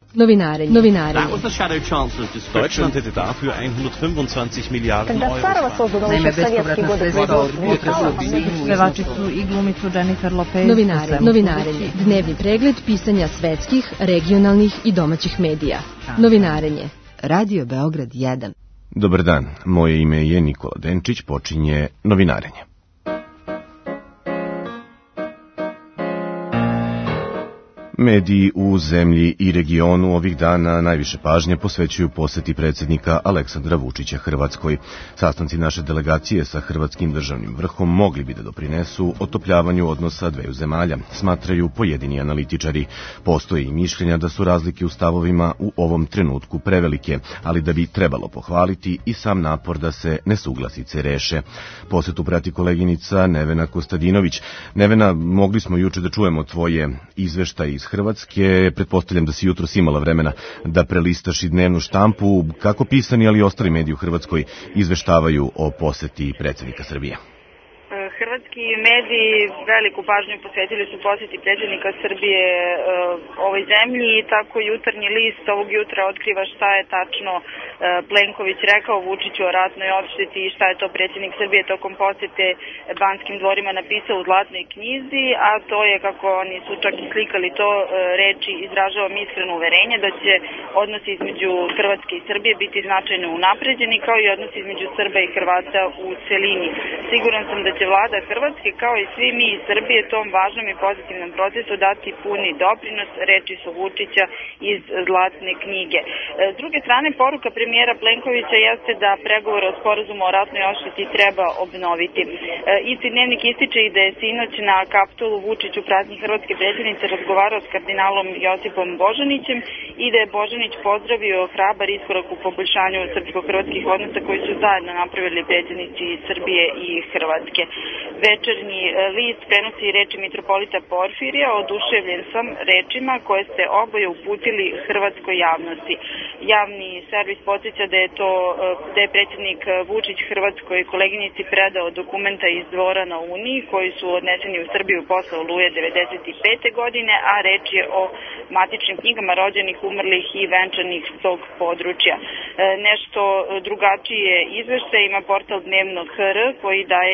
Novinarenje. Deutschland hätte dafür 125 Miliarden Euro. Naime, bespovratna sredstva upotrebu pevačicu i glumicu Jennifer Lopez. Novinarenje. Dnevni pregled pisanja svetskih, regionalnih i domaćih medija. Novinarenje. Radio Beograd 1. Dobar dan, moje ime je Nikola Denčić, počinje Novinarenje. Mediji u zemlji i regionu ovih dana najviše pažnje posvećuju poseti predsjednika Aleksandra Vučića Hrvatskoj. Sastanci naše delegacije sa hrvatskim državnim vrhom mogli bi da doprinesu otopljavanju odnosa dveju zemalja, smatraju pojedini analitičari. Postoje i mišljenja da su razlike u stavovima u ovom trenutku prevelike, ali da bi trebalo pohvaliti i sam napor da se nesuglasice reše. Posetu prati koleginica Nevena Kostadinović. Nevena, mogli smo juče da čujemo tvoje izveštaje iz Hrvatske, pretpostavljam da si jutros imala vremena da prelistaš i dnevnu štampu. Kako pisani, ali i ostali mediji u Hrvatskoj izveštavaju o poseti predsjednika Srbije? Hrvatski mediji veliku pažnju posvetili su poseti predsjednika Srbije ovoj zemlji i tako Jutarnji list ovog jutra otkriva šta je tačno Plenković rekao Vučiću o ratnoj odšteti i šta je to predsjednik Srbije tokom posete Banskim dvorima napisao u Zlatnoj knjizi, a to je, kako oni su čak i slikali to, reči izražavam iskreno uverenje da će odnosi između Hrvatske i Srbije biti značajno unapređeni, kao i odnosi između Srba i Hrvata u celini. Siguran sam da će vlada Hrvatske, kao i svi mi iz Srbije, tom važnom i pozitivnom procesu dati puni doprinos, reči su Vučića iz Zlatne knjige. S druge strane, poruka premijera Plenkovića jeste da pregovore o sporazumu o ratnoj odšteti treba obnoviti. Isti dnevnik ističe i da je sinoć na Kapitolu Vučić u pratnji hrvatske predsjednice razgovarao s kardinalom Josipom Božanićem i da je Božanić pozdravio hrabar iskorak u poboljšanju srpsko-hrvatskih odnosa koji su zajedno napravili predsjednici Srbije i Hrvatske. Večernji list prenosi reči mitropolita Porfirija, oduševljen sam rečima koje ste oboje uputili hrvatskoj javnosti. Javni servis podsjeća da je predsjednik Vučić Hrvatskoj koleginici predao dokumenta iz Dvora na Uniji koji su odneseni u Srbiju posle Oluje 1995. godine, a reč je o matičnim knjigama rođenih, umrlih i venčanih s tog područja. Nešto drugačije izveštaje ima portal Dnevnog HR koji daje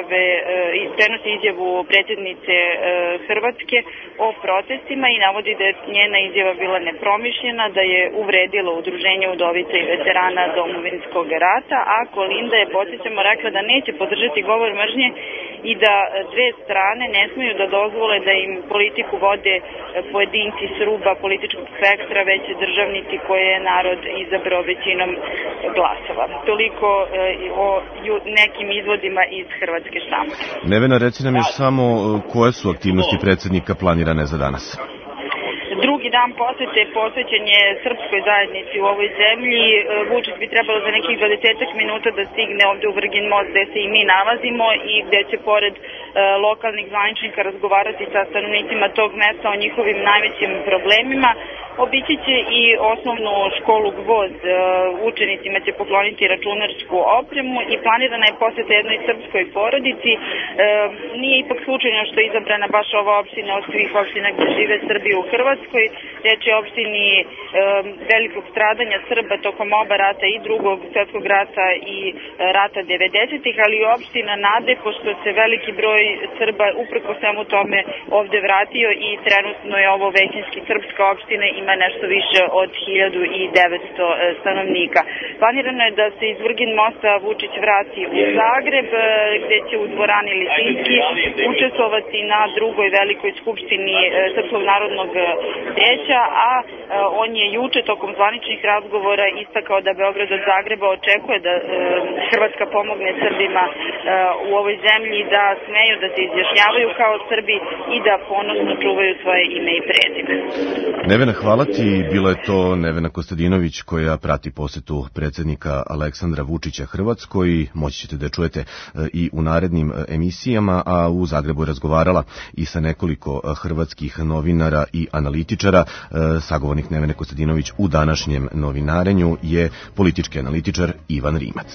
prenosi izjavu predsjednice Hrvatske o protestima i navodi da je njena izjava bila nepromišljena, da je uvredila udruženje udovica i veterana Domovinskog rata, a Kolinda je, podsjećamo, rekla da neće podržati govor mržnje i da dve strane ne smeju da dozvole da im politiku vode pojedinci s ruba političkog spektra, već državnici koje je narod izabrao većinom glasova. Toliko o nekim izvodima iz hrvatske štampe. Nevena, reci nam još samo koje su aktivnosti predsjednika planirane za danas? Drugi dan posete posvećen je srpskoj zajednici u ovoj zemlji. Vučić bi trebalo za nekih 20 minuta da stigne ovde u Vrgin most gde se i mi nalazimo i gde će pored lokalnih zvaničnika razgovarati sa stanovnicima tog mesta o njihovim najvećim problemima. Obići će i osnovnu školu Gvozd. Učenicima će pokloniti računarsku opremu i planirana je poseta jednoj srpskoj porodici. Nije ipak slučajno što je izabrana baš ova opština od svih opština gde žive Srbi u Hrvatskoj. Reč je o opštini velikog stradanja Srba tokom oba rata, i Drugog svjetskog rata i rata 90-ih, ali i opština nade, pošto se veliki broj Srba uprko svemu tome ovde vratio i trenutno je ovo većinski srpska opština, ima nešto više od 1900 stanovnika. Planirano je da se iz Vrgin mosta Vučić vrati u Zagreb, gde će u dvorani Lisinski učestvovati na drugoj velikoj skupštini Srpskog narodnog vijeća, a on je juče tokom zvaničnih razgovora istakao da Beograd od Zagreba očekuje da Hrvatska pomogne Srbima u ovoj zemlji da smeju da se izjašnjavaju kao Srbi i da ponosno čuvaju svoje ime i prezime. Nevena, hvala ti. Bila je to Nevena Kostadinović koja prati posetu predsjednika Aleksandra Vučića Hrvatskoj. Moći ćete da čujete i u narednim emisijama, a u Zagrebu je razgovarala i sa nekoliko hrvatskih novinara i analitičara. Sagovornik Nevene Kostadinović u današnjem novinarenju je politički analitičar Ivan Rimac.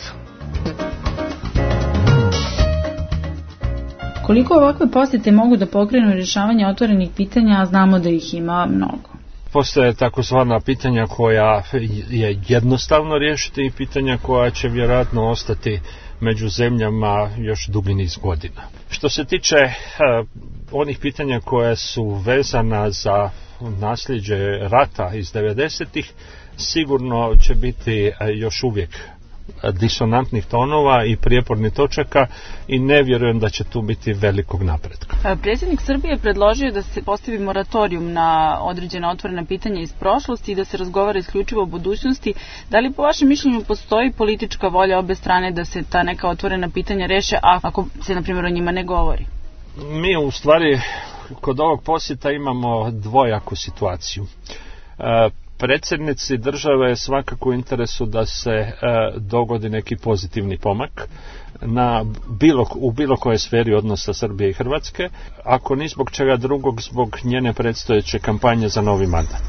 Koliko ovakve posete mogu da pokrenu rješavanje otvorenih pitanja, a znamo da ih ima mnogo. Postoje takozvana pitanja koja je jednostavno riješiti i pitanja koja će vjerojatno ostati među zemljama još dugi niz godina. Što se tiče onih pitanja koja su vezana za nasljeđe rata iz 90-ih, sigurno će biti još uvijek disonantnih tonova i prijepornih točaka i ne vjerujem da će tu biti velikog napretka. Predsjednik Srbije je predložio da se postavi moratorium na određena otvorena pitanja iz prošlosti i da se razgovara isključivo o budućnosti. Da li po vašem mišljenju postoji politička volja obe strane da se ta neka otvorena pitanja reše, ako se na primjer o njima ne govori? Mi u stvari kod ovog posjeta imamo dvojaku situaciju. Predsjednici države je svakako u interesu da se dogodi neki pozitivni pomak u bilo kojoj sferi odnosa Srbije i Hrvatske, ako ni zbog čega drugog, zbog njene predstojeće kampanje za novi mandat.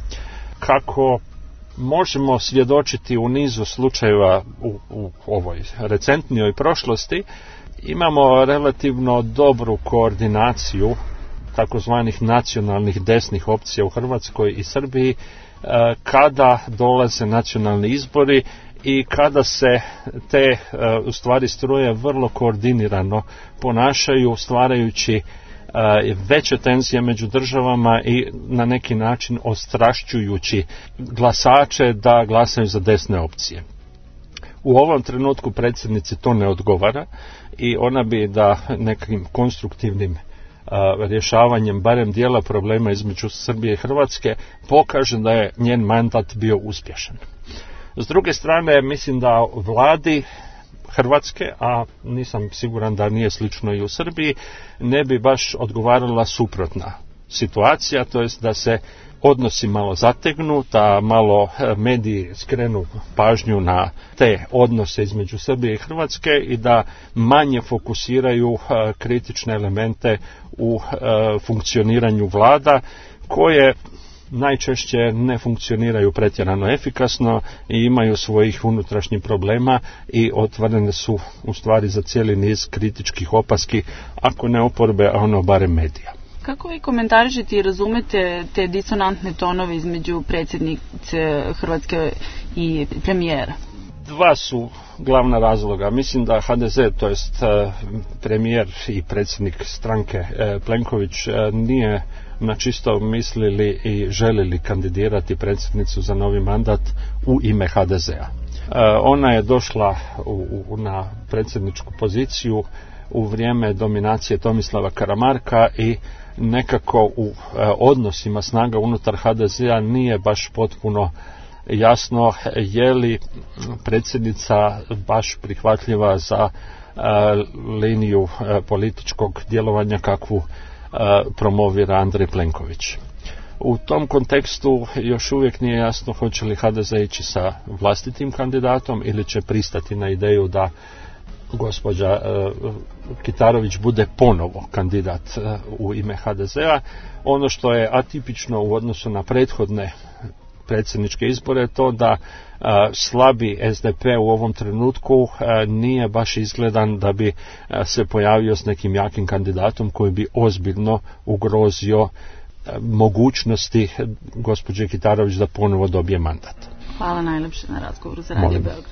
Kako možemo svjedočiti u nizu slučajeva u ovoj recentnijoj prošlosti, imamo relativno dobru koordinaciju takozvanih nacionalnih desnih opcija u Hrvatskoj i Srbiji kada dolaze nacionalni izbori i kada se te u stvari struje vrlo koordinirano ponašaju, stvarajući veće tenzije među državama i na neki način ostrašćujući glasače da glasaju za desne opcije. U ovom trenutku predsjednici to ne odgovara i ona bi da nekim konstruktivnim rješavanjem barem dijela problema između Srbije i Hrvatske pokaže da je njen mandat bio uspješan. S druge strane, mislim da vladi Hrvatske, a nisam siguran da nije slično i u Srbiji, ne bi baš odgovarala suprotna situacija, to jest da se odnosi malo zategnu, da malo mediji skrenu pažnju na te odnose između Srbije i Hrvatske i da manje fokusiraju kritične elemente u funkcioniranju vlada koje najčešće ne funkcioniraju pretjerano efikasno i imaju svojih unutrašnjih problema i otvorene su u stvari za cijeli niz kritičkih opaski, ako ne oporbe, a ono barem medija. Kako vi komentarišete i razumete te disonantne tonove između predsjednice Hrvatske i premijera? Dva su glavna razloga. Mislim da HDZ, to jest premijer i predsjednik stranke Plenković, nije na čisto mislili i želili kandidirati predsjednicu za novi mandat u ime HDZ-a. Ona je došla na predsjedničku poziciju u vrijeme dominacije Tomislava Karamarka i nekako u odnosima snaga unutar HDZ-a nije baš potpuno jasno je li predsjednica baš prihvatljiva za liniju političkog djelovanja kakvu promovira Andrej Plenković. U tom kontekstu još uvijek nije jasno hoće li HDZ ići sa vlastitim kandidatom ili će pristati na ideju da gospođa Kitarović bude ponovo kandidat u ime HDZ-a. Ono što je atipično u odnosu na prethodne predsjedničke izbore je to da slabi SDP u ovom trenutku nije baš izgledan da bi se pojavio s nekim jakim kandidatom koji bi ozbiljno ugrozio mogućnosti gospođe Kitarović da ponovo dobije mandat. Hvala najljepše na razgovoru za Radio Beograd.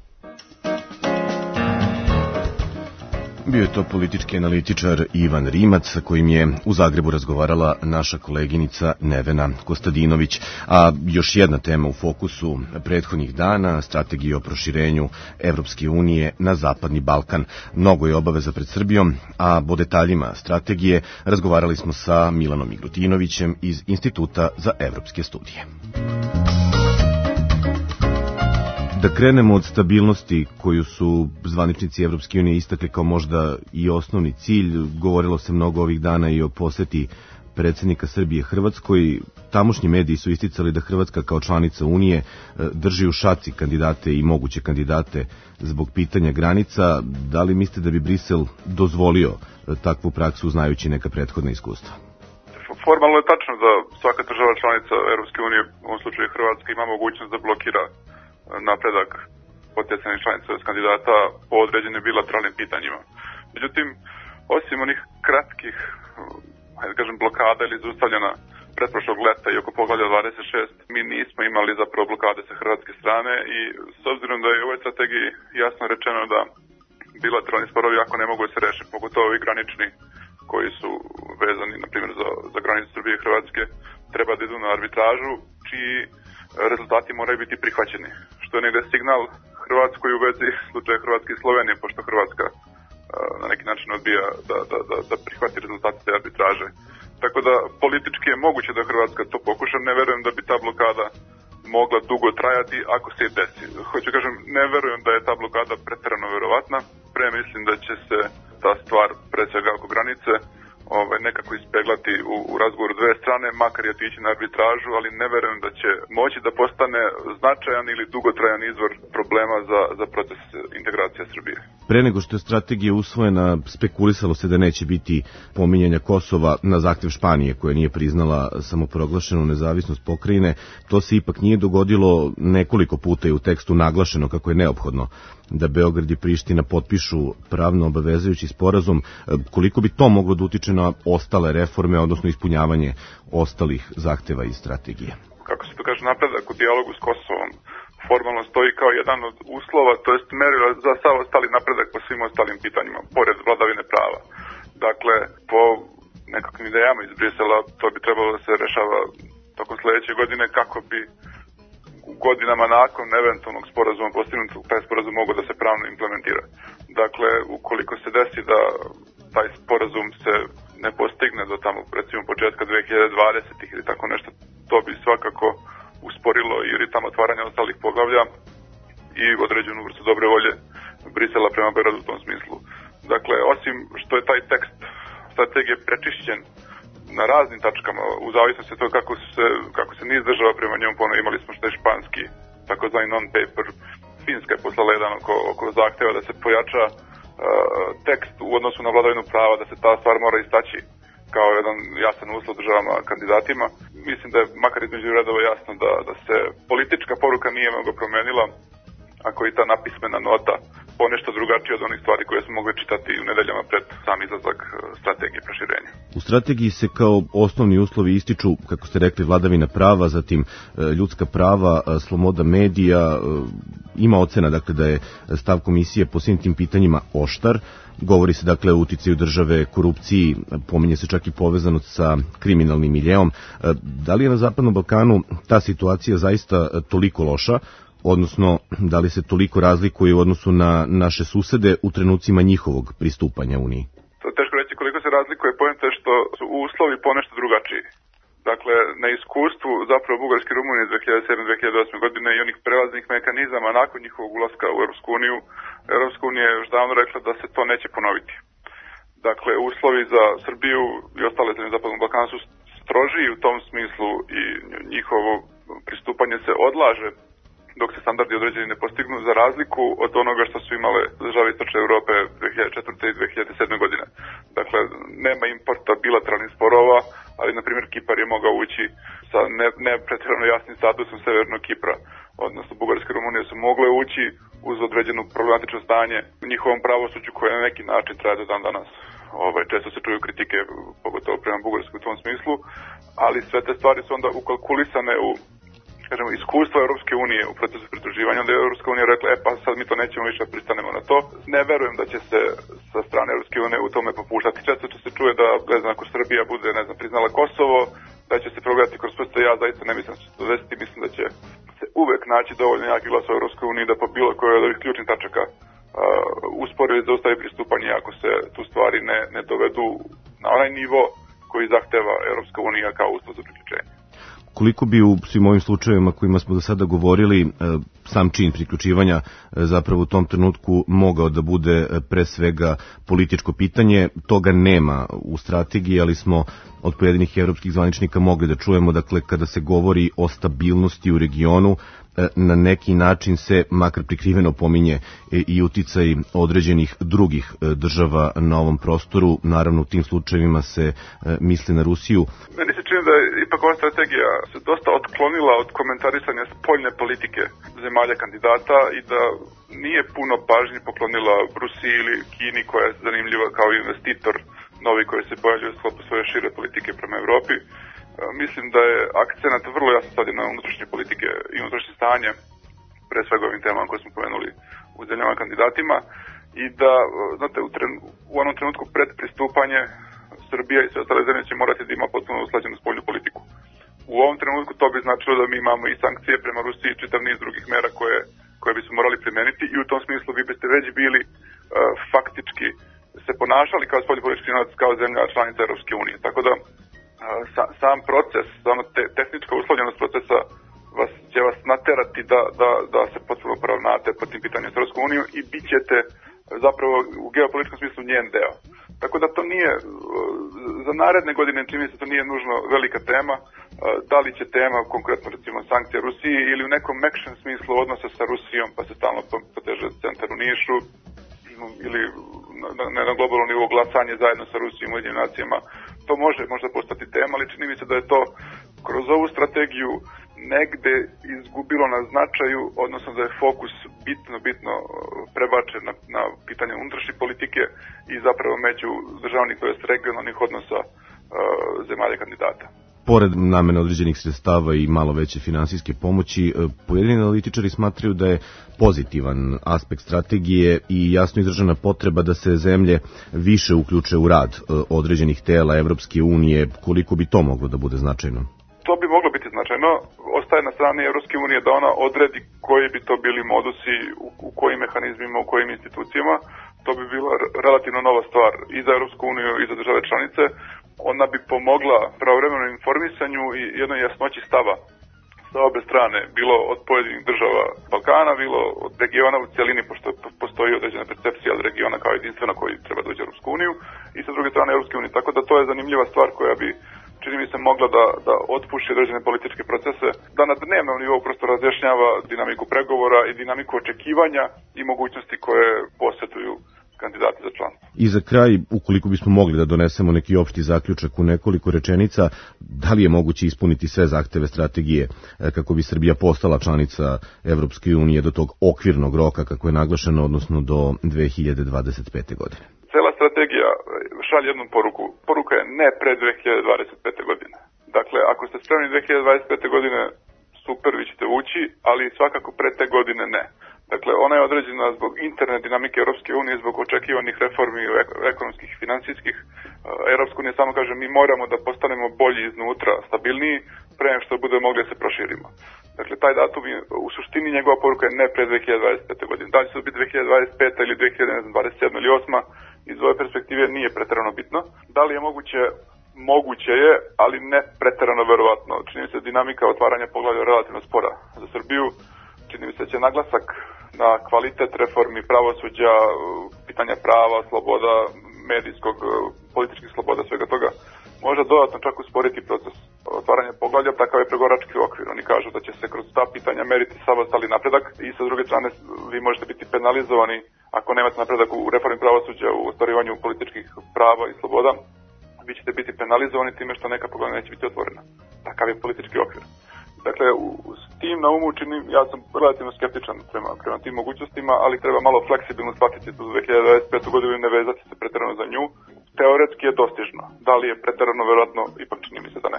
Bio je to politički analitičar Ivan Rimac sa kojim je u Zagrebu razgovarala naša koleginica Nevena Kostadinović. A još jedna tema u fokusu prethodnih dana, strategija o proširenju Evropske unije na Zapadni Balkan. Mnogo je obaveza pred Srbijom, a o detaljima strategije razgovarali smo sa Milanom Miglutinovićem iz Instituta za evropske studije. Da krenemo od stabilnosti koju su zvaničnici Evropske unije istakli kao možda i osnovni cilj. Govorilo se mnogo ovih dana i o posjeti predsjednika Srbije Hrvatskoj. Tamošnji mediji su isticali da Hrvatska kao članica Unije drži u šaci kandidate i moguće kandidate zbog pitanja granica. Da li mislite da bi Brisel dozvolio takvu praksu znajući neka prethodna iskustva? Formalno je tačno da svaka država članica Evropske unije, u ovom slučaju Hrvatska, ima mogućnost da blokira napredak potencijalnih članica kandidata po određenim bilateralnim pitanjima. Međutim, osim onih kratkih, blokada ili zaustavljena pretprošlog leta i oko poglavlja 26 mi nismo imali zapravo blokade sa hrvatske strane i s obzirom da je u ovoj strategiji jasno rečeno da bilateralni sporovi ako ne mogu da se reše, pogotovo i granični koji su vezani, na primjer, za granicu Srbije i Hrvatske, treba da idu na arbitražu, čiji rezultati moraju biti prihvaćeni. Što je negde signal Hrvatskoj u vezi slučaja Hrvatske i Slovenije, pošto Hrvatska na neki način odbija da prihvati rezultate te arbitraže. Tako da politički je moguće da Hrvatska to pokuša, ne verujem da bi ta blokada mogla dugo trajati ako se i desi. Hoću kažem, ne verujem da je ta blokada preterano verovatna, pre mislim da će se ta stvar pre svega oko granice nekako ispeglati u razgovoru dve strane, makar i otići na arbitražu, ali ne verujem da će moći da postane značajan ili dugotrajan izvor problema za proces integracije Srbije. Pre nego što je strategija usvojena, spekulisalo se da neće biti pominjanja Kosova na zahtev Španije, koja nije priznala samoproglašenu nezavisnost pokrajine. To se ipak nije dogodilo, nekoliko puta je u tekstu naglašeno kako je neophodno da Beograd i Priština potpišu pravno obavezujući sporazum. Koliko bi to moglo da utiče na ostale reforme, odnosno ispunjavanje ostalih zahteva iz strategije? Kako se to kaže, napredak u dijalogu s Kosovom formalno stoji kao jedan od uslova, to jest merila za sav ostali napredak po svim ostalim pitanjima, pored vladavine prava. Dakle, po nekakvim idejama iz Brisela, to bi trebalo da se rešava tokom sledeće godine, kako bi u godinama nakon eventualnog sporazuma postignutog taj sporazum mogu da se pravno implementira. Dakle, ukoliko se desi da taj sporazum se ne postigne do tamo, recimo, početka 2020. ili tako nešto, to bi svakako usporilo i ritam otvaranja ostalih poglavlja i određenu vrstu dobre volje Brisela prema Beogradu u tom smislu. Dakle, osim što je taj tekst strategije prečišćen na raznim tačkama, u zavisnosti od toga kako se niz država prema njemu ponovno, imali smo što je španski, takozvani non-paper, Finska je poslala jedan oko zahteva da se pojača tekst u odnosu na vladavinu prava, da se ta stvar mora istaći kao jedan jasan uslov državama kandidatima. Mislim da je makar između redova jasno da se politička poruka nije mnogo promenila, ako i ta napismena nota ponešto drugačije od onih stvari koje smo mogli čitati u nedeljama pred sam izlazak strategije proširenja. U strategiji se kao osnovni uslovi ističu, kako ste rekli, vladavina prava, zatim ljudska prava, sloboda medija. Ima ocena, dakle, da je stav komisije po svim tim pitanjima oštar. Govori se, dakle, o uticaju države, korupciji, pominje se čak i povezanost sa kriminalnim miljeom. Da li je na Zapadnom Balkanu ta situacija zaista toliko loša, odnosno da li se toliko razlikuje u odnosu na naše susede u trenucima njihovog pristupanja Uniji? To je teško reći koliko se razlikuje, poenta je što su uslovi ponešto drugačiji. Dakle, na iskustvu zapravo Bugarske i Rumunije 2007-2008 godine i onih prelaznih mekanizama nakon njihovog ulaska u Europsku uniju, Europska unija je još davno rekla da se to neće ponoviti. Dakle, uslovi za Srbiju i ostale zemlje Zapadnog Balkana su strožiji u tom smislu i njihovo pristupanje se odlaže dok se standardi određeni ne postignu, za razliku od onoga što su imale države Istočne Europe 2004. i 2007. godine. Dakle, nema importa bilateralnih sporova, ali, na primjer, Kipar je mogao ući sa ne pretjerano jasnim statusom Severnog Kipra, odnosno Bugarska i Rumunija su mogle ući uz određeno problematično stanje u njihovom pravosuđu koje na neki način traje do dan danas. Često se čuju kritike, pogotovo prema Bugarskoj u tom smislu, ali sve te stvari su onda ukalkulisane u iskustvo Europske unije u procesu pridruživanja, onda je Europska unija rekla, pa sad mi to nećemo više, pristanemo na to. Ne verujem da će se sa strane Europske unije u tome popuštati. Često će se čuje da, ne znam, ako Srbija bude, priznala Kosovo, da će se progledati kroz prste. Ja zaista ne mislim da će se to desiti, mislim da će se uvek naći dovoljno jaki glas u Europskoj uniji da po bilo koje od ovih ključnih tačaka uspori ili zaustavi pristupanje ako se tu stvari ne dovedu na onaj nivo koji zahteva Europska unija kao uslov za priključenje. Koliko bi u svim ovim slučajevima kojima smo do sada govorili sam čin priključivanja zapravo u tom trenutku mogao da bude pre svega političko pitanje? Toga nema u strategiji, ali smo od pojedinih evropskih zvaničnika mogli da čujemo, dakle, kada se govori o stabilnosti u regionu, na neki način se, makar prikriveno, pominje i uticaj određenih drugih država na ovom prostoru. Naravno, u tim slučajevima se misli na Rusiju. Meni se čini da je ipak ova strategija se dosta otklonila od komentarisanja spoljne politike zemalja kandidata i da nije puno pažnje poklonila Rusiji ili Kini, koja je zanimljiva kao investitor novi koji se pojavljuje u sklopu svoje šire politike prema Evropi. Mislim da je akcenat vrlo jasno stavljen na unutrašnje politike i unutrašnje stanje, pre svega ovim temama koje smo pomenuli u zemljama kandidatima, i da, znate, u onom trenutku pred pristupanje Srbija i sve ostale zemlje će morati da ima potpuno usklađenu spoljnu politiku. U ovom trenutku to bi značilo da mi imamo i sankcije prema Rusiji i čitav niz drugih mera koje bismo morali primeniti, i u tom smislu vi biste već bili faktički se ponašali kao spoljnopolitički novac, kao zemlja članica Europske unije. Tako da sam proces, sama tehnička uslovljenost procesa će vas naterati da se potpuno poravnate po tim pitanjima s Europskom unijom i bit ćete zapravo u geopolitičkom smislu njen deo. Tako da to nije, za naredne godine čini se to nije nužno velika tema, da li će tema konkretno recimo sankcija Rusiji ili u nekom mekšem smislu odnosa sa Rusijom, pa se stalno poteže centar u Nišu, ili na globalnom nivou glasanje zajedno sa Rusijom u Ujedinjenim nacijama, to može možda postati tema, ali čini mi se da je to kroz ovu strategiju negde izgubilo na značaju, odnosno da je fokus bitno prebačen na pitanje unutrašnje politike i zapravo među državnih, to jest regionalnih odnosa zemalja kandidata. Pored namene određenih sredstava i malo veće finansijske pomoći, pojedini analitičari smatraju da je pozitivan aspekt strategije i jasno izražena potreba da se zemlje više uključe u rad određenih tela Evropske unije. Koliko bi to moglo da bude značajno? To bi moglo biti značajno. Ostaje na strani Evropske unije da ona odredi koji bi to bili modusi, u kojim mehanizmima, u kojim institucijama. To bi bila relativno nova stvar i za Evropsku uniju i za države članice. Ona bi pomogla pravovremenom informisanju i jednoj jasnoći stava sa obe strane, bilo od pojedinih država Balkana, bilo od regiona u cijelini, pošto postoji određena percepcija od regiona kao jedinstvena koji treba doći u Evropsku uniju, i sa druge strane Evropske unije. Tako da to je zanimljiva stvar koja bi, čini mi se, mogla da otpuši određene političke procese, da na dnevnom nivou prosto razjašnjava dinamiku pregovora i dinamiku očekivanja i mogućnosti koje posjeduju kandidati za članstvo. I za kraj, ukoliko bismo mogli da donesemo neki opšti zaključak u nekoliko rečenica, da li je moguće ispuniti sve zahteve strategije kako bi Srbija postala članica Evropske unije do tog okvirnog roka kako je naglašeno, odnosno do 2025. godine? Cela strategija šalje jednu poruku. Poruka je ne pre 2025. godine. Dakle, ako ste spremni 2025. godine, super, vi ćete ući, ali svakako pre te godine ne. Dakle, ona je određena zbog interne dinamike Europske unije, zbog očekivanih reformi ekonomskih i financijskih. Europska unija samo kaže mi moramo da postanemo bolji iznutra, stabilniji, pre nego što bude mogli da se proširimo. Dakle, taj datum je, u suštini njegova poruka je ne pre 2025. godine. Da li će to biti 2025. ili 2027. ili 2028. iz ove perspektive nije preterano bitno. Da li je moguće? Moguće je, ali ne preterano verovatno. Čini mi se dinamika otvaranja poglavlja relativno spora za Srbiju. Čini mi se će naglasak na kvalitet reformi pravosuđa, pitanja prava, sloboda, medijskog, političkih sloboda, svega toga, možda dodatno čak usporiti proces otvaranja poglavlja, takav je pregovarački okvir. Oni kažu da će se kroz ta pitanja meriti sav ostali napredak i sa druge strane vi možete biti penalizovani ako nemate napredak u reformi pravosuđa, u ostvarivanju političkih prava i sloboda. Vi ćete biti penalizovani time što neka poglavlja neće biti otvorena. Takav je politički okvir. Dakle, s tim na umu ja sam relativno skeptičan prema tim mogućnostima, ali treba malo fleksibilno shvatiti tu 2025. godinu i ne vezati se preterano za nju. Teoretski je dostižno. Da li je preterano, verovatno, ipak čini mi se da ne.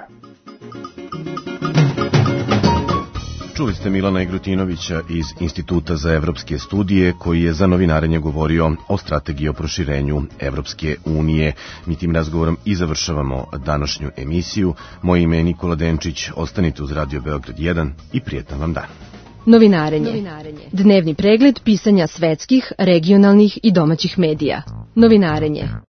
Čuli ste Milana Igrutinovića iz Instituta za evropske studije koji je za Novinarenje govorio o strategiji o proširenju Evropske unije. Mi tim razgovorom i završavamo današnju emisiju. Moje ime je Nikola Denčić. Ostanite uz Radio Beograd 1 i prijetan vam dan. Novinarenje. Dnevni pregled pisanja svetskih, regionalnih i domaćih medija. Novinarenje.